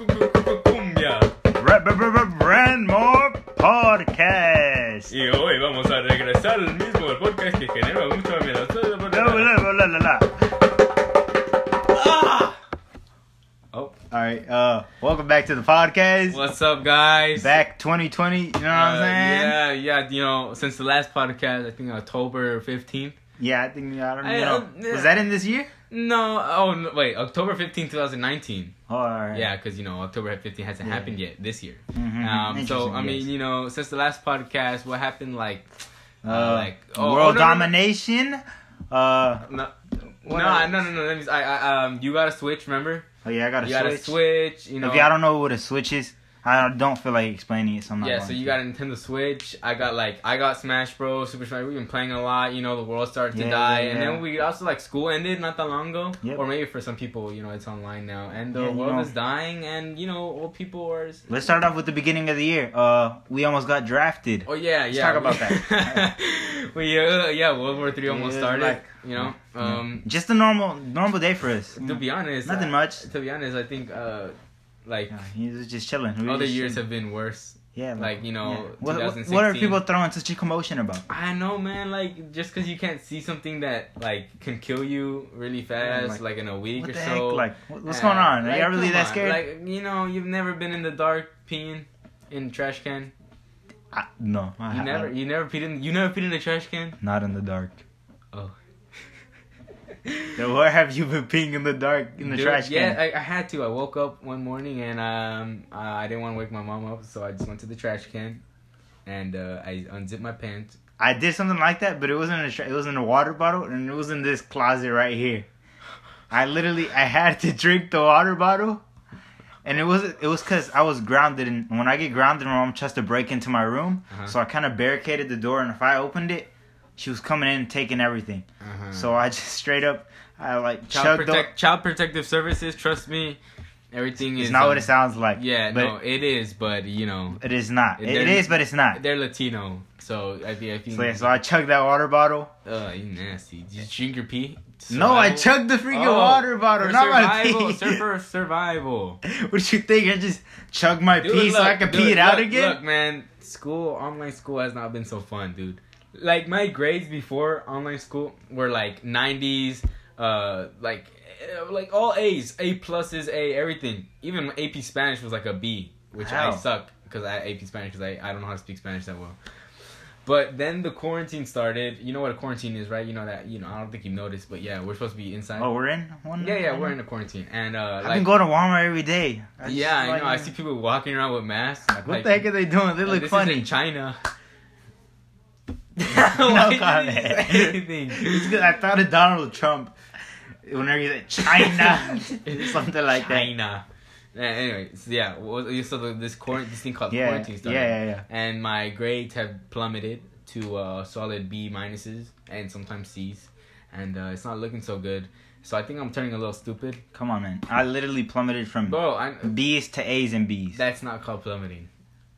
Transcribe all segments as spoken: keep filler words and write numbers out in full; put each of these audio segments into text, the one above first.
Cumbia. Brandmore Podcast. Y hoy vamos a regresar al mismo el podcast que genera mucho miedo. Ah! Oh, alright. Uh, welcome back to the podcast. What's up, guys? Back twenty twenty, you know what I'm Uh, saying? Yeah, yeah. You know, since the last podcast, I think October fifteenth. Yeah, I think, I don't I, know. uh, yeah. Was that in this year? No, oh no, wait, October fifteenth, twenty nineteen. Oh, alright. Yeah, because, you know, October fifteenth hasn't Yeah. happened yet this year. Mm-hmm. Um, so, I mean, yes. you know, since the last podcast, what happened, like, Uh, uh, like oh, world oh, no, no, no. domination. Uh, No, What no, else? no, no, no. Let me. I, I, um, you got a Switch, remember? oh yeah, I got a You got a Switch. Switch. You know. If y'all don't know what a Switch is, I don't feel like explaining it. So I'm not Yeah, going so you to. got a Nintendo Switch. I got like I got Smash Bros, Super Smash. We've been playing a lot. You know, the world started to Yeah, die, yeah, and yeah. then we also like school ended not that long ago, Yep. or maybe for some people, you know, it's online now, and the Yeah, you world know. is dying, and you know, old people are. Let's start off with the beginning of the year. Uh, we almost got drafted. Oh yeah, Let's yeah. talk about that. we uh, yeah, World War Three almost Yeah, started. like- you know, um, Just a normal normal day for us. to be honest, Nothing uh, much. To be honest, I think uh, like Yeah, he was just chilling. We were other just years chilling. have been worse. Yeah, Like, you know, yeah. What, what, twenty sixteen. what are people throwing such a commotion about? I know, man. Like, just because you can't see something that like can kill you really fast, like, like, in a week What or the so. heck? Like, what- what's uh, going on? Are like, y'all really come that on. scared? Like, you know, you've never been in the dark peeing in trash can. I, no, I, You I- never, you never peed in, you never peed in a trash can. not in the dark. Oh. So where have you been peeing in the dark in the Dude, trash yeah, can? I, I had to. I woke up one morning and um, uh, I didn't want to wake my mom up, so I just went to the trash can, and uh, I unzipped my pants. I did something like that, but it wasn't in a tra- it was in a water bottle, and it was in this closet right here. I literally I had to drink the water bottle, and it was it was because I was grounded, and when I get grounded, my mom tries to break into my room, Uh-huh. so I kind of barricaded the door, and if I opened it, she was coming in and taking everything. Uh-huh. So I just straight up, I like Child, chugged protect, Child Protective Services, trust me, everything the, is. It's not um, what it sounds like. Yeah, but no, it is, but you know, it is not. It, They're- it is, but it's not. they're Latino, so I think. I think So, yeah, so I chugged that water bottle. Ugh, you nasty. Did you drink your pee? No, I Survival? chugged the freaking Oh, water bottle, for not my survival, pee. sir, for survival. What did you think? I just chugged my Dude, pee so look, I could dude, pee it out look, again? Look, man, school, online school has not been so fun, dude. Like, my grades before online school were like nineties, uh, like, eh, like all A's, A pluses, A, everything. Even A P Spanish was like a B, which How? I suck because I A P Spanish because I, I don't know how to speak Spanish that well. But then the quarantine started. You know what a quarantine is, right? You know that, you know, I don't think you noticed, but yeah, we're supposed to be inside. Oh, we're in one? yeah, yeah, we're in a quarantine. And, uh, I've like, been going to Walmart every day. I just yeah, I like- know. I see people walking around with masks. What like, the heck are they doing? They uh, look this funny. is in China. No Why did you comment. say anything? It's 'cause I thought of Donald Trump. Whenever he said China, something like that. China. Yeah, anyway, so yeah, what- so the, this quarant this thing called Yeah, quarantine yeah, started. yeah, yeah. And my grades have plummeted to uh, solid B minuses and sometimes C's, and uh, it's not looking so good. So I think I'm turning a little stupid, Come on, man. I literally plummeted from bro. I, B's to A's and B's. that's not called plummeting.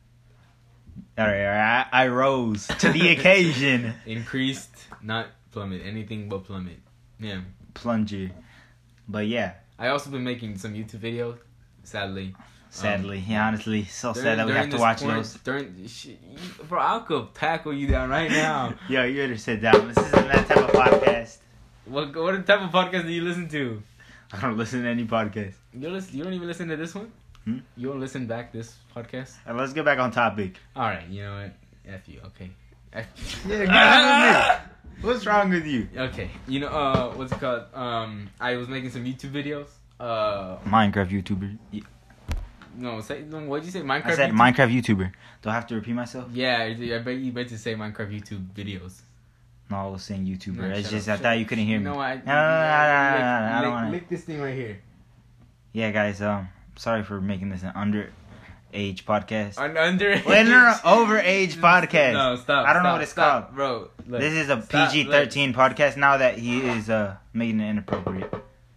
All right, all right. I, I rose to the occasion. Increased, not plummet. Anything but plummet. Yeah. Plunger. But yeah, I also been making some YouTube videos. Sadly. sadly, yeah, honestly, so During- sad that we during have to this watch quarant- those. During, sh- you- bro, I could tackle you down right now. Yo, you better sit down. This isn't that type of podcast. What what type of podcast do you listen to? I don't listen to any podcast. You listen, you don't even listen to this one. Hmm? You don't listen back this podcast. Uh, let's get back on topic. All right, you know what? F you. Okay. F Yeah, get on with me. What's wrong with you? Okay. You know uh what's it called? Um, I was making some YouTube videos. Uh, Minecraft YouTuber. no, say no. What'd you say? Minecraft. I said YouTube? Minecraft YouTuber. Do I have to repeat myself? Yeah, I bet you meant to say Minecraft YouTube videos. No, I was saying YouTuber. No, it's shut just up, I shut thought up. you couldn't hear You me. know what? No, no, no, no, no, no, no, I don't lick, want lick this thing right here. Yeah, guys. Um, sorry for making this an underage podcast. An under. Well, no, no, overage podcast. No, stop. I don't know stop, what it's stop, called. bro. Look, This is a stop, P G thirteen podcast. Now that he is uh making it inappropriate.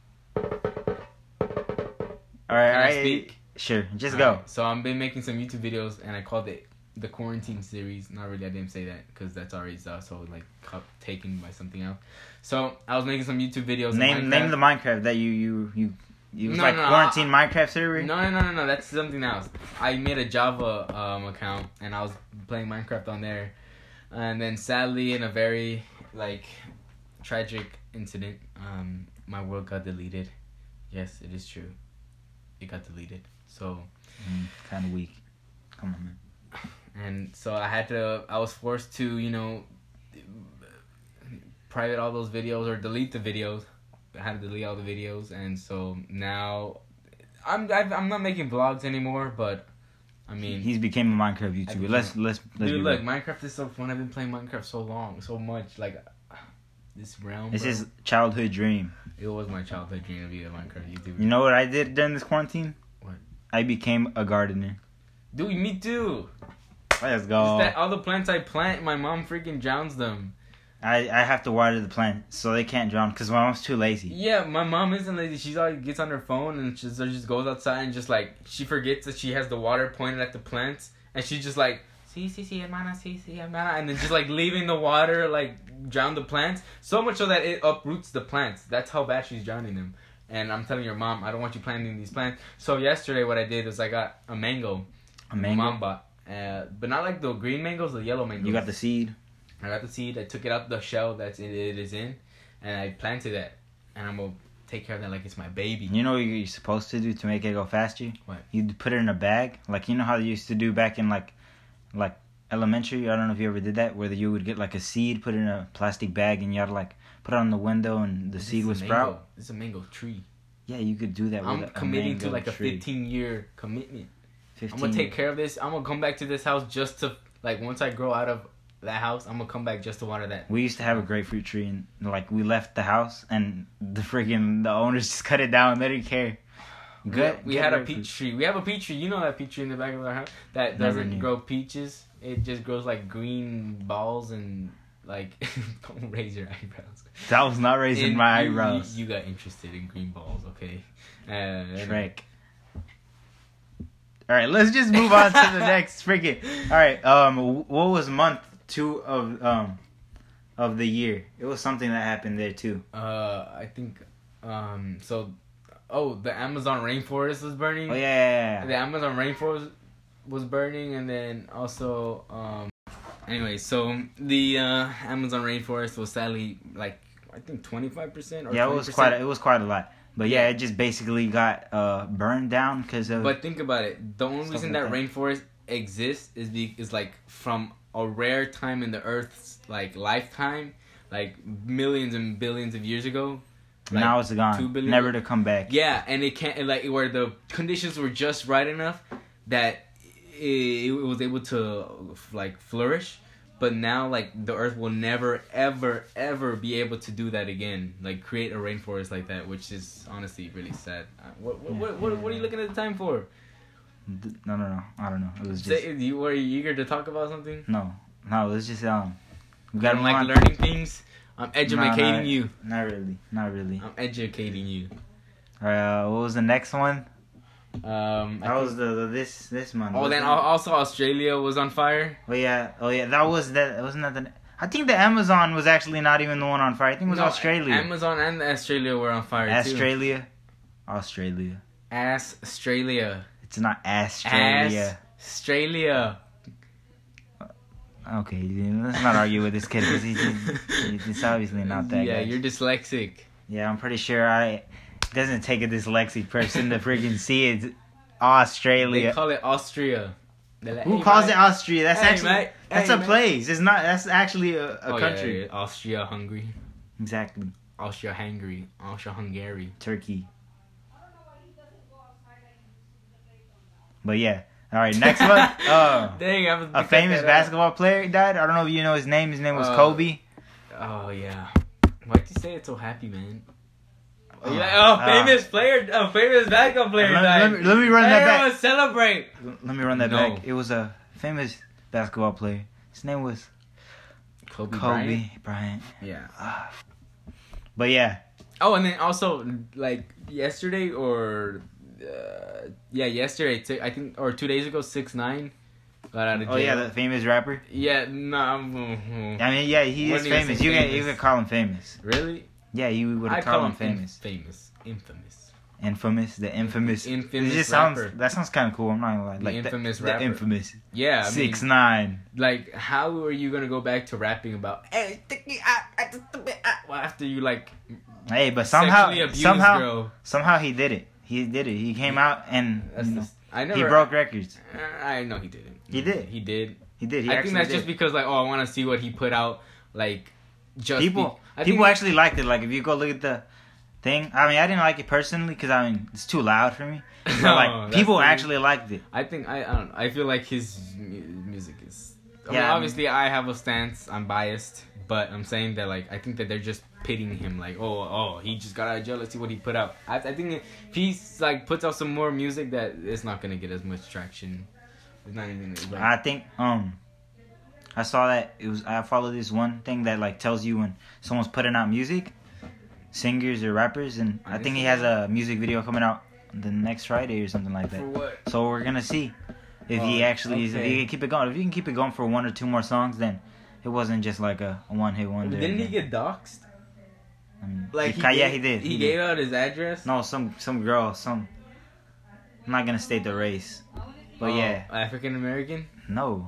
All right, Can all I right. speak? Sure, just All go. right, so I've been making some YouTube videos, and I called it the quarantine series. Not really, I didn't say that because that's already uh, so like cu- taken by something else. So I was making some YouTube videos. of Name Minecraft. name the Minecraft that you you you It was No, like no, no, quarantine I- Minecraft server. No, no, no, no, no. That's something else. I made a Java um, account and I was playing Minecraft on there, and then sadly, in a very like tragic incident, um, my world got deleted. Yes, it is true. It got deleted. So. Mm, kind of weak. Come on, man. And so I had to. I was forced to, you know, private all those videos or delete the videos. I had to delete all the videos, and so now I'm I've, I'm not making vlogs anymore. But I mean, he's became a Minecraft YouTuber. became Let's let's let's dude, be look, real. Minecraft is so fun. I've been playing Minecraft so long, so much. Like this realm. It's bro. his childhood dream. It was my childhood dream to be a Minecraft YouTuber. You know what I did during this quarantine? What? I became a gardener. Dude, me too. Let's go. It's that all the plants I plant, my mom freaking drowns them. I, I have to water the plant so they can't drown because my mom's too lazy. Yeah, my mom isn't lazy. She's always gets on her phone and she just, just goes outside and just like she forgets that she has the water pointed at the plants and she's just like see see see hermana see see hermana and then just like leaving the water like drown the plants so much so that it uproots the plants. That's how bad she's drowning them. And I'm telling your mom, I don't want you planting these plants. So yesterday what I did was I got a mango. A mango? Mom bought. Uh, but not like the green mangoes, the yellow mangoes. You got the seed? I got the seed. I took it out the shell that's it, it is in, and I planted that. And I'm gonna take care of that like it's my baby. You know what you're supposed to do to make it go faster? What? You put it in a bag, like you know how they used to do back in like, like elementary. I don't know if you ever did that, where you would get like a seed, put it in a plastic bag, and you had to like put it on the window, and the This seed is would a sprout. mango. This is a mango tree. Yeah, you could do that. I'm with a committing to mango like a tree. fifteen year commitment. fifteen I'm gonna take care of this. I'm gonna come back to this house just to like once I grow out of that house, I'm gonna come back just to water that. We used to have a grapefruit tree, and like we left the house, and the freaking the owners just cut it down. They didn't care. Good. We, we had a peach tree. We have a peach tree. You know that peach tree in the back of our house that Never doesn't knew. grow peaches. It just grows like green balls and like don't raise your eyebrows. That was not raising And my you- eyebrows. You, you got interested in green balls, okay? Uh, Shrek. All right, let's just move on to the next freaking. All right, um, what was month two of um of the year? It was something that happened there too. Uh, I think um. So, oh, the Amazon rainforest was burning. Oh yeah, yeah, The yeah. Amazon rainforest was burning, and then also um. Anyway, so the uh, Amazon rainforest was sadly like I think twenty five percent or Yeah, it twenty was percent. quite. A, it was quite a lot. But yeah, Yeah. it just basically got uh burned down because of. But think about it. The only Stuff reason like that, that. rainforest exists is be, is like from a rare time in the Earth's like lifetime, like millions and billions of years ago. Like, now it's gone, two billion never to come back. Yeah, and it can't like where the conditions were just right enough that it, it was able to like flourish. But now, like, the Earth will never, ever, ever be able to do that again. Like, create a rainforest like that, which is honestly really sad. Uh, What what, what, what, what are you looking at the time for? D- No, no, no. I don't know. It was just Say, you were you eager to talk about something? no, no. It was just um. We I gotta don't move like on. learning things. I'm No, educating not- you. Not really. Not really. I'm educating you. All right. Uh, what was the next one? Um, I That think- was the, the this this month. oh, then wasn't al- it? also Australia was on fire. Oh yeah. Oh yeah. That was that. Wasn't that the? I think the Amazon was actually not even the one on fire. I think it was No, Australia. Amazon and Australia were on fire too. Australia. Australia. Ass Australia. It's not Australia. Australia. Okay, let's not argue with this kid because he's, he's, he's obviously not that Yeah, guy. you're dyslexic. Yeah, I'm pretty sure I. It doesn't take a dyslexic person to freaking see it. Australia. They call it Austria. They're like, Who "Hey, calls mate." it Austria? That's Hey, actually mate. that's Hey, a mate. place. It's not. That's actually a, a Oh, yeah, country. yeah, yeah. Austria, Hungary. Exactly. Austria, Hungary. Austria, Hungary. Turkey. But yeah. All right. Next one. Uh, Dang, I was a famous basketball player died. I don't know if you know his name. His name was Uh, Kobe. Oh yeah. Why'd you say it so happy, man? Oh, Uh, yeah, oh uh, famous player, a famous basketball player Let, died. let me, let me run that Everyone back. celebrate. Let me run that No. back. It was a famous basketball player. His name was Kobe, Kobe Bryant. Bryant. Yeah. Ah. But yeah, Oh, and then also like yesterday or uh, yeah, yesterday t- I think or two days ago, six nine got out of jail. oh yeah, the famous rapper. yeah, no, I'm, I mean, yeah, he What is do you famous. say You can famous? you can call him famous. really. Yeah, you would I call call him him famous. famous, infamous. Infamous, the infamous. The infamous it just rapper. sounds. That sounds kind of cool. I'm not gonna lie. The Like infamous the, rapper. The infamous. Yeah, I Six mean, nine. like, how are you gonna go back to rapping about? Hey, well, after you like. Hey, but somehow, sexually abused somehow, girl. somehow he did it. He did it. He came out and That's you know, just, I never. he broke records. Uh, I know he didn't. He did. He did. He did. He I actually think that's did. just because like, oh, I want to see what he put out. Like, just people. Be, I people think, actually liked it. Like if you go look at the thing. I mean, I didn't like it personally because I mean it's too loud for me. But No, like that's people the- actually liked it. I think I, I don't know. I feel like his mu- music is. I mean, Yeah, I mean- obviously I have a stance. I'm biased, but I'm saying that like I think that they're just pitting him like, oh, oh, he just got out of jail. Let's see what he put out. I, I think if he's like puts out some more music, that it's not gonna get as much traction. It's not even. Like, I think um, I saw that it was. I followed this one thing that like tells you when someone's putting out music, singers or rappers, and I I think he guess has a music video coming out the next Friday or something like for that. what? So we're gonna see if he Oh, actually is. If okay. he can keep it going. If he can keep it going for one or two more songs, then it wasn't just like a, a one hit wonder. Didn't he get doxxed? I mean, Like he, he yeah, gave, he did. He, He gave did. out his address. No, some some girl, some. I'm not gonna state the race, but Oh, yeah, African American. no.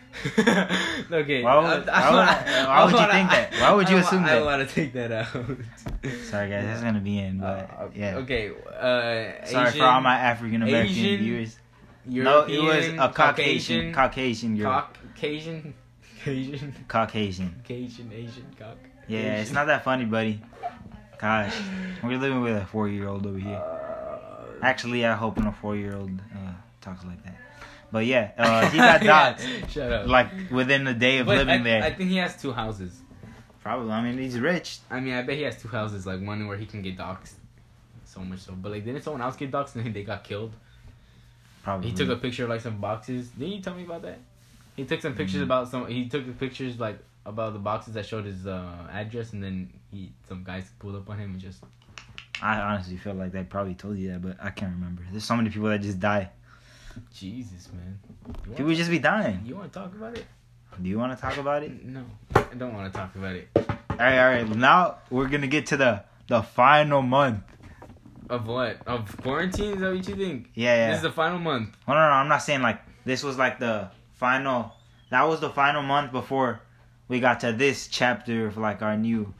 Okay. Why would- I- I why would- wanna- why would you I wanna- think that? Why would you I- assume I, that? I want to take that out. Sorry guys, that's gonna be in, but Uh, yeah. Okay. Uh, Sorry Asian, for all my African American Asian, viewers. European, No, it was a Caucasian, Caucasian girl, Caucasian, Caucasian, Caucasian. Caucasian, Asian, Cauc. Yeah, Asian. it's not that funny, buddy. Gosh, we're living with a four-year-old over here. Uh, Actually, I hope no four-year-old uh, talks like that. But yeah, uh, he got yeah, doxxed Shut up. like within a day of But living I, there. I think he has two houses. Probably. I mean, he's rich. I mean, I bet he has two houses. Like one where he can get doxxed. So much so, but like, didn't someone else get doxxed and then they got killed? Probably. He took a picture of like some boxes. Didn't you tell me about that? He took some pictures Mm. about some. He took the pictures like about the boxes that showed his uh, address, and then he some guys pulled up on him and just. I honestly feel like they probably told you that, but I can't remember. There's so many people that just die. Jesus, man. You People wanna, just be dying. you want to talk about it? Do you want to talk about it? No, I don't want to talk about it. All right, all right. Now we're gonna get to the the final month. Of what? Of quarantine? Is that what you think? Yeah, yeah. This is the final month. No, no, no. I'm not saying like this was like the final. That was the final month before we got to this chapter of like our new.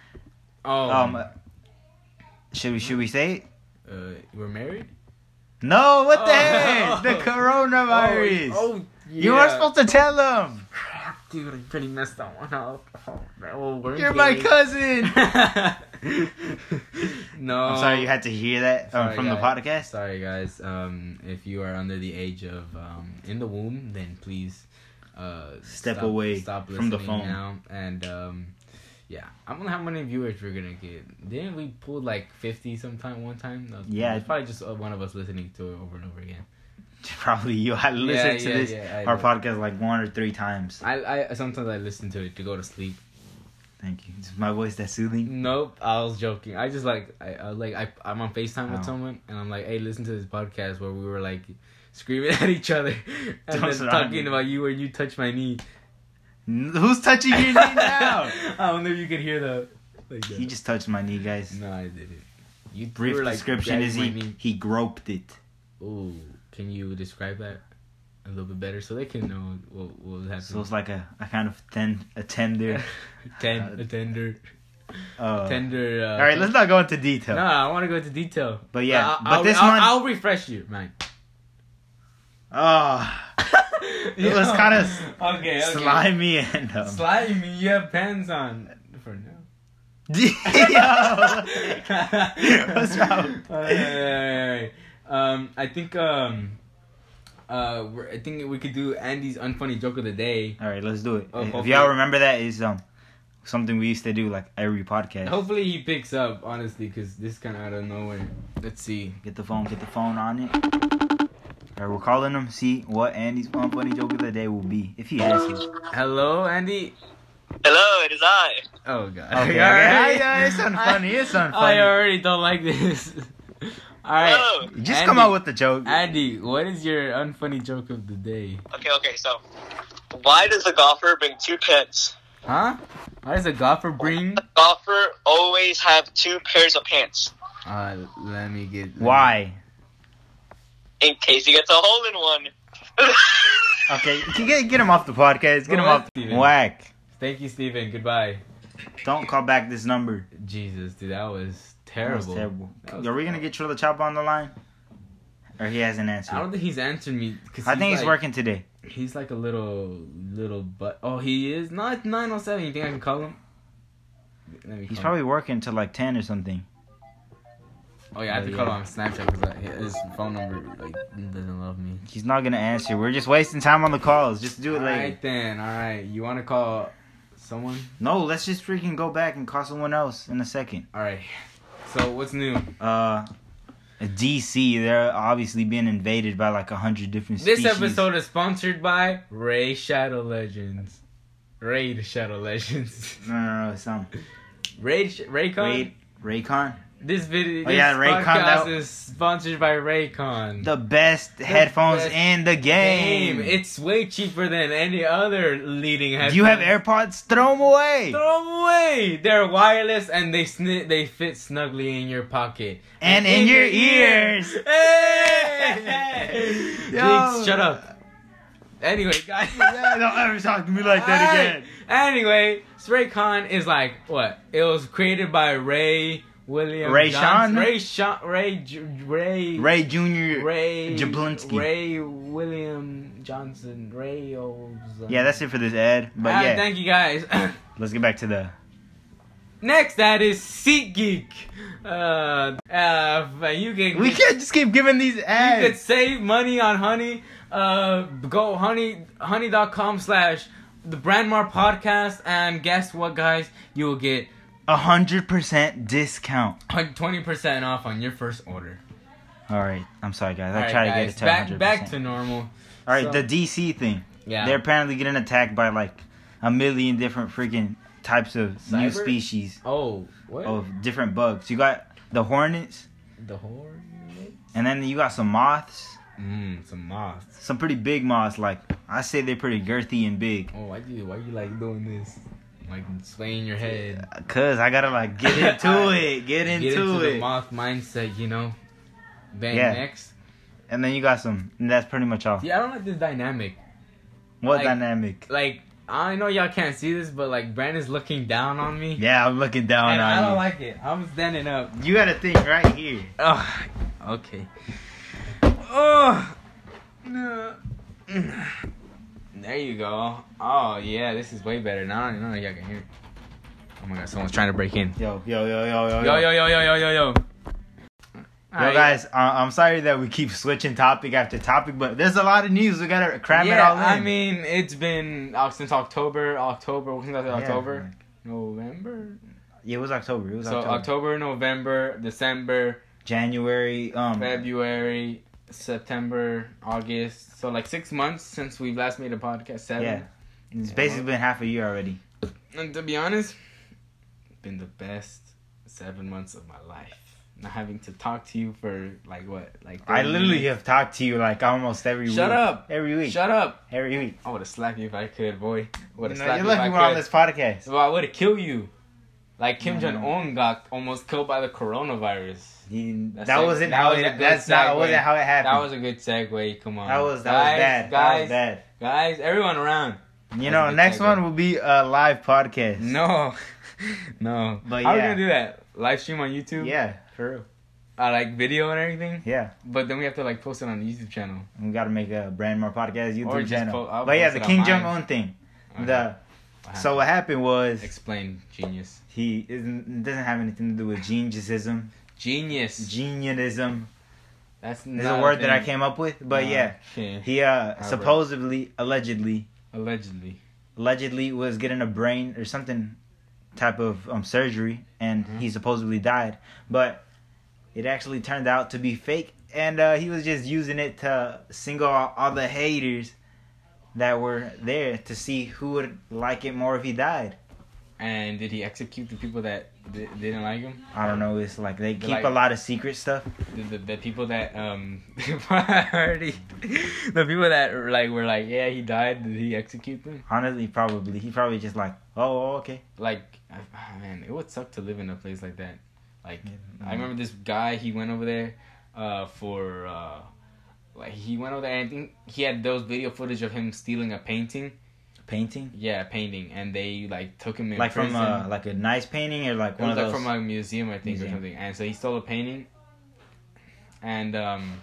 Oh. Um. Should we should we say it? Uh, you were married? No. What the Oh. heck? The coronavirus. Oh, oh yeah. You weren't supposed to tell them. Dude, I pretty messed that one up. Oh, well, we're You're my engaged. cousin. No. I'm sorry you had to hear that um, Sorry, from the guys. podcast. Sorry, guys. Um, if you are under the age of um, in the womb, then please uh, Step stop, away stop from the listening phone. now. And um, yeah, I don't know how many viewers we're gonna get. Didn't we pull like fifty sometime one time? That was, Yeah. it's probably just uh, one of us listening to it over and over again. Probably you. I listened to yeah, this yeah, I our know. podcast like one or three times. I, I sometimes I listen to it to go to sleep. Thank you. Is my voice that soothing? Nope, I was joking. I just like I, I like I I'm on FaceTime with Oh. someone and I'm like, hey, listen to this podcast where we were like screaming at each other and Don't then surround talking me. about you when you touch my knee. N- Who's touching your knee now? I don't know if you could hear the. Like that. He just touched my knee, guys. No, I didn't. You Brief you were, like, description grabbing is my he knee. he groped it. Ooh, can you describe that a little bit better so they can know what what was happening? So it's like a, a kind of ten a tender. Ten, a tender, Uh, tender. Uh, all right, let's not go into detail. No, I want to go into detail. But yeah, I'll, but I'll, this I'll, one- I'll refresh you, man. Oh, it was kind of okay, okay. slimy and um, Slimy, you have pants on for now. Yo, what's wrong? Alright, alright, alright. Um, I think um, uh, we're, I think we could do Andy's unfunny joke of the day. All right, let's do it. Oh, if hopefully- y'all remember that, is um something we used to do like every podcast. Hopefully he picks up, honestly, because this is kind of out of nowhere. Let's see. Get the phone, get the phone on it. All right, we're calling him. See what Andy's unfunny joke of the day will be if he answers. Hello, Andy. Hello, it is I. Oh God. Okay, okay. Alright. Yeah, it's unfunny. It's I unfunny. already don't like this. All right. Hello. Just Andy, come out with the joke. Andy, what is your unfunny joke of the day? Okay, okay, so why does a golfer bring two pants? Huh? Why does a golfer bring? A golfer always have two pairs of pants. Uh, let me get. let me- Why? In case he gets a hole in one. Okay, get get him off the podcast. Get Bro, him off. Steven. Whack. Thank you, Steven. Goodbye. Don't call back this number. Jesus, dude, that was That terrible. was terrible. That was Are we gonna get Trilla Choppa on the line? Or he hasn't answered? I don't think he's answering me. Cause I think he's like, working today. He's like a little, little butt. Oh, he is? No, it's nine oh seven. You think I can call him? Let me He's call probably him. working till like ten or something. Oh, yeah, I have Oh, to call yeah. him on Snapchat because like, his phone number like doesn't love me. He's not gonna answer. We're just wasting time on the calls. Just do it later. Alright then, alright. You want to call someone? No, let's just freaking go back and call someone else in a second. Alright. So, what's new? Uh, D C, they're obviously being invaded by like a hundred different This species. episode is sponsored by Ray Shadow Legends. Raid Shadow Legends. No, no, no, it's um, Raid Sh- Raycon? Ray, Raycon. This video, Oh, this yeah, Raycon, podcast that- is sponsored by Raycon. The best headphones best in the game. Game. It's way cheaper than any other leading headphones. Do you have AirPods? Throw them away. Throw them away. They're wireless and they sni- they fit snugly in your pocket And in your ears. Hey! Yo. Jinx, shut up. Anyway, guys. Yeah, don't ever talk to me like that again. Anyway, Raycon is like what? It was created by Ray William Ray Johnson. Sean? Ray Sean. Ray J- Ray. Ray Junior Ray Jablinski. Ray William Johnson. Ray O's. Yeah, that's it for this ad. But Ah, yeah, Thank you guys. let's get back to the. Next, that is SeatGeek. Uh, uh, you can. We can't just keep giving these You could ads. save money on Honey. Uh, go honey honey dot com slash the Brandmar podcast, and guess what, guys? You will get A hundred percent discount. twenty percent off on your first order. All right, I'm sorry guys. I Alright, try to guys, get it to back one hundred back percent. to normal. All right, So- the D C thing. Yeah. They're apparently getting attacked by like a million different freaking types of new Cyber? species Oh, what? of different bugs. You got the hornets, The horn? and then you got some moths. Mmm, some moths. Some pretty big moths. Like I say, they're pretty girthy and big. Oh, why do you why you like doing this? Like swaying your head. Cause I gotta like get into it, get into, Get into it. the moth mindset, you know. Bang Yeah. next. And then you got some. And that's pretty much all. Yeah, I don't like this dynamic. What like- dynamic? Like, I know y'all can't see this, but like Brandon's looking down on me. Yeah, I'm looking down and on I don't you. like it. I'm standing up. You got a thing right here. Oh, okay. Oh, no. There you go. Oh yeah, this is way better now. I don't know if y'all can hear. Oh my god, someone's trying to break in. Yo, yo, yo, yo, yo, Yo yo yo yo yo yo yo. Yo, guys, uh, I'm sorry that we keep switching topic after topic, but there's a lot of news. We gotta cram yeah, it all in. I mean, it's been uh, since October. October. Wasn't that Yeah, October? like- November. yeah, it was October. It was So October. October, November, December, January. Um, February, September, August. So like six months since we last made a podcast. Seven. yeah, it's basically been half a year already. And to be honest, been the best seven months of my life. Not having to talk to you for like what, like I thirty literally minutes. have talked to you like almost every week. Shut up. Every week. Shut up. Every week. I would have slapped you if I could, boy. Would have No, slapped you're you if I lucky could. we're on this podcast. Well, I would have killed you. Like Kim No, Jong no. Un got almost killed by the coronavirus. He, That's that like- wasn't that how was a it. good That's not. segue. Wasn't how it happened. That was a good segue. Come on. That was that guys, was bad. Guys, that was bad. guys, everyone around. You That's know, a good next segue. one will be a live podcast. No, no. But How are we yeah. gonna do that? Live stream on YouTube? Yeah, for real. Uh, like video and everything. Yeah, But then we have to like post it on the YouTube channel. we gotta make a brand more podcast YouTube Or just channel. po- I'll but yeah, post the it on King mine. Jong Un thing. Okay. The What so what happened was Explain, genius. he isn't doesn't have anything to do with geniusism, Genius. genianism. That's Is not a word that I thing. came up with. But Uh, yeah, okay. he uh Albert. supposedly, allegedly, Allegedly. allegedly was getting a brain or something type of um surgery, and Mhm. he supposedly died. But it actually turned out to be fake, and uh, he was just using it to single out all the haters that were there to see who would like it more if he died. And did he execute the people that d- didn't like him? I don't know. It's like they They're keep like- a lot of secret stuff. The, the, the people that um already the people that were like were like, yeah, he died. Did he execute them? Honestly, probably he probably just like, oh, okay. Like, I, ah, man, it would suck to live in a place like that. Like, Mm-hmm. I remember this guy. He went over there, uh, for uh, like he went over there. And I think he had those video footage of him stealing a painting. Painting? Yeah, painting, and they like took him in Like prison. from uh, like a nice painting or like It one was of like those. from a museum, I think, Museum. or something. And so he stole a painting. And um,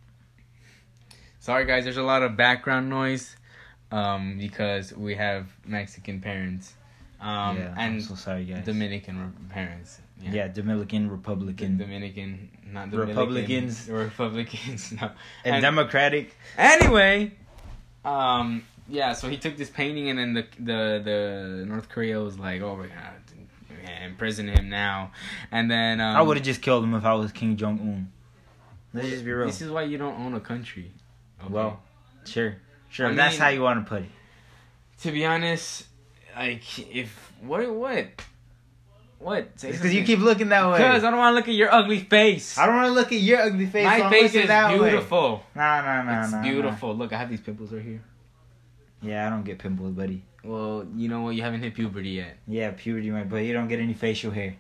sorry guys, there's a lot of background noise, um, because we have Mexican parents, um, yeah, and I'm so sorry, guys. Dominican re- parents. Yeah, Dominican, Republican, Dominican, not Dominican, Republicans. Republicans, no. and, And- Democratic. Anyway, um, yeah, so he took this painting, and then the the the North Korea was like, "Oh, we're gonna imprison him now," and then um, I would have just killed him if I was Kim Jong Un. Let's just be real. This is why you don't own a country. Okay? Well, sure, sure. I That's mean- how you want to put it. To be honest, like if what what what? Because you keep looking that way. Because I don't want to look at your ugly face. I don't want to look at your ugly face. My so I'm face looking is that way. beautiful. Nah, nah, nah, It's nah. beautiful. Look, I have these pimples right here. Nah. Yeah, I don't get pimples, buddy. Well, you know what? You haven't hit puberty yet. Yeah, puberty, my but you don't get any facial hair.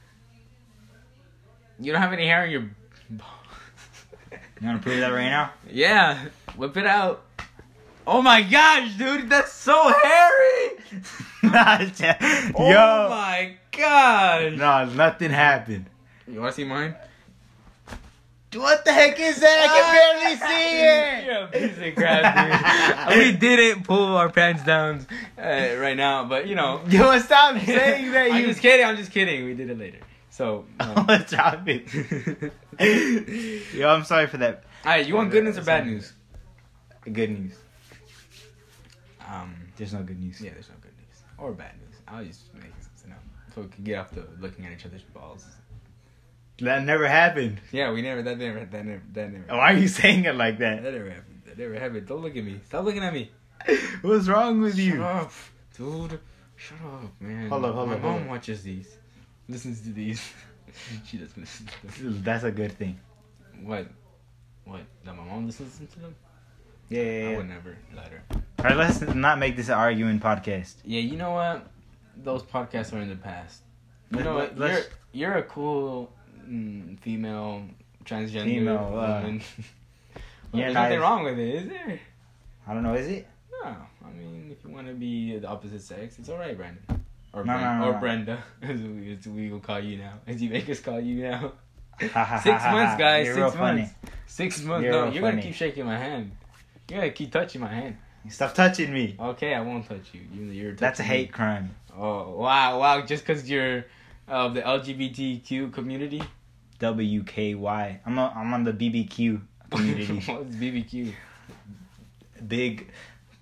You don't have any hair in your. You want to prove that right now? Yeah, whip it out. Oh my gosh, dude, that's so hairy. Nah, Yo. Oh my gosh. No, nothing happened. You want to see mine? What the heck is that? I can barely see it. You're a piece of crap, dude. We didn't pull our pants down uh, right now, but you know. Yo, stop saying that. I'm You. just kidding. I'm just kidding. We did it later. So. Um, What's happening? Yo, I'm sorry for that. All right, you want good news or bad news? Good news. Um. There's no good news. Yeah, there's no good news or bad news. I was just making something up so we could get off the looking at each other's balls. That never happened. Yeah, we never. That never. That never. That never. Why are you saying it like That that? never happened. That never happened. Don't look at me. Stop looking at me. What's wrong with Shut you? up, dude. Shut up, man. Hold up, hold My up, mom hold up. watches these. Listens to these. She doesn't listen to them. That's a good thing. What? What? That my mom listens to them? Yeah, yeah, I yeah. would never let her. All right, let's not make this an arguing podcast. Yeah, you know what? Those podcasts are in the past. You Let- know let- what? You're let's- you're a cool mm, female transgender Female, uh, woman. yeah, There's nah, nothing it's- wrong with it, is there? I don't know, is it? No. I mean, if you want to be the opposite sex, it's all right, Brandon. Or, No, Bren- no, no, or no. Brenda, as we, as we will call you now. As you make us call you now. Six Six months, guys. You're six real months. funny. Six months. You're no, real you're funny. gonna keep shaking my hand. You're gonna keep touching my hand. Stop touching me. Okay, I won't touch you. you you're That's a touching me. hate crime. Oh wow, wow! Just because you're of the L G B T Q community. W K Y. I'm a, I'm on the B B Q community. What's B B Q? Big.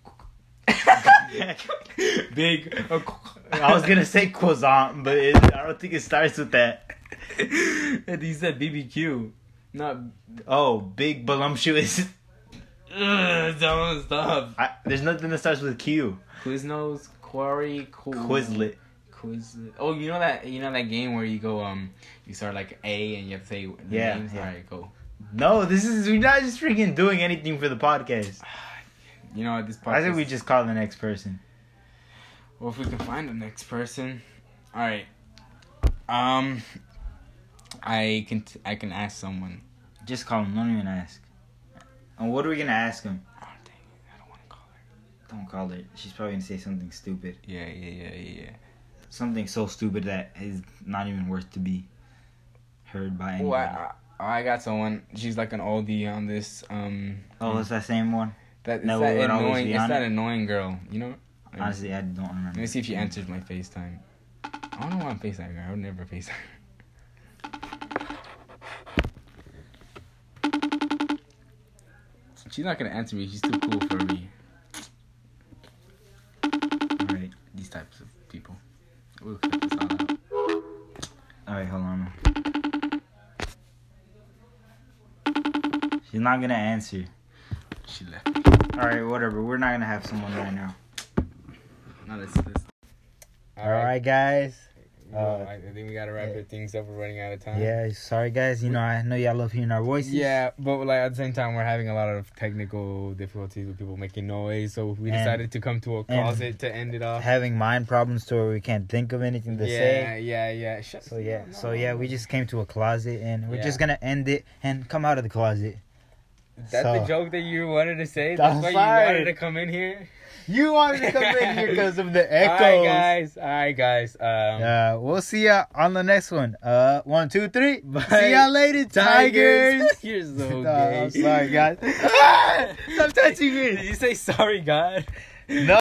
Big. I was gonna say croissant, but it, I don't think it starts with that. He said B B Q, not. Oh, big voluptuous. Ugh, don't stop. I, there's nothing that starts with Q. Quiznos, Quarry, Qu- Quizlet. Quizlet. Oh, you know that you know that game where you go um you start like A and you have to say the Yeah, names. yeah. All right, go. No, this is we're not just freaking doing anything for the podcast. You know what this podcast. I think we just call the next person. Well, if we can find the next person. All right. Um, I can t- I can ask someone. Just call him. Don't even ask. And what are we gonna ask him? Oh dang it! I don't want to call her. Don't call her. She's probably gonna say something stupid. Yeah, yeah, yeah, yeah, yeah. Something so stupid that is not even worth to be heard by Oh, anybody. I, I I got someone. She's like an oldie on this. Um. Oh, it's that same one? That it's No, that we would always annoying. be It's on that it? annoying girl. You know. Honestly, I don't remember. Let me see if she answers my FaceTime. I don't know why I'm FaceTime her. I would never FaceTime her. She's not gonna answer me. She's too cool for me. Alright. These types of people. We'll cut this all out. Alright, hold on. She's not gonna answer. She left me. Alright, whatever. We're not gonna have someone right now. No, let's, let's. Alright, guys. Well, Uh, I I think we gotta wrap yeah. it things up. We're running out of time. Yeah, sorry guys. You know, I know y'all love hearing our voices. Yeah, but like at the same time, we're having a lot of technical difficulties with people making noise, so we And- decided to come to a closet to end it off. Having mind problems to where we can't think of anything to yeah, say. yeah, yeah. Shut So yeah, no, so no, yeah, no. we just came to a closet and we're Yeah. just gonna end it and come out of the closet. That's so- the joke that you wanted to say. I'm That's why you sorry. wanted to come in here. You wanted to come in here because of the echoes. All right, guys. All right, guys. Um, Uh, we'll see ya on the next one. Uh, one, two, three. Bye. See ya later, Tigers. You're so Oh, gay. I'm sorry, guys. Stop touching Did me. you say sorry, God? No.